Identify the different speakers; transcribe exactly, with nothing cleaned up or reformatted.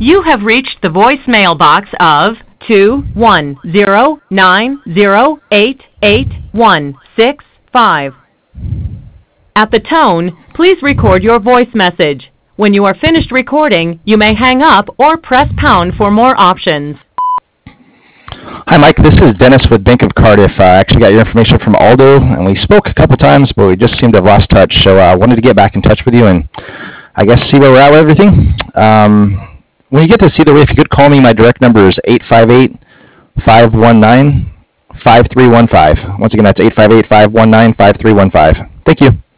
Speaker 1: You have reached the voicemail box of two one zero nine zero eight eight one six five. At the tone, please record your voice message. When you are finished recording, you may hang up or press pound for more options.
Speaker 2: Hi, Mike. This is Dennis with Bank of Cardiff. I actually got your information from Aldo, and we spoke a couple times, but we just seemed to have lost touch. So I uh, wanted to get back in touch with you and I guess see where we're at with everything. Um, when you get to see the way, if you could call me, my direct number is eight five eight, five one nine, five three one five. Once again, that's eight five eight, five one nine, five three one five. Thank you.